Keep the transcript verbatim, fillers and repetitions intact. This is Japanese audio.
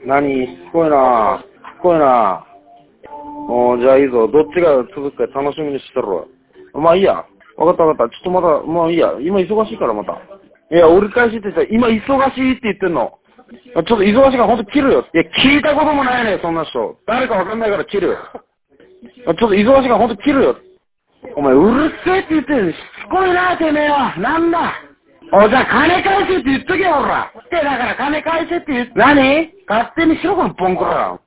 何しつこいなしつこいなおー、じゃあいいぞ。どっちが続くか楽しみにしてろ。まあいいや。わかったわかった。ちょっとまた、もういいや。今忙しいからまた。いや、折り返しって言ったら、今忙しいって言ってんの。ちょっと忙しいからほんと切るよ。いや、聞いたこともないねそんな人。誰かわかんないから切るよ。ちょっと忙しいからほんと切るよ。お前、うるせえって言ってる。しつこいな、てめえは。なんだ。お、じゃあ金返せって言っとけよ、ほら。ってだから金返せって言って、何勝手にしろ、このポンコラ。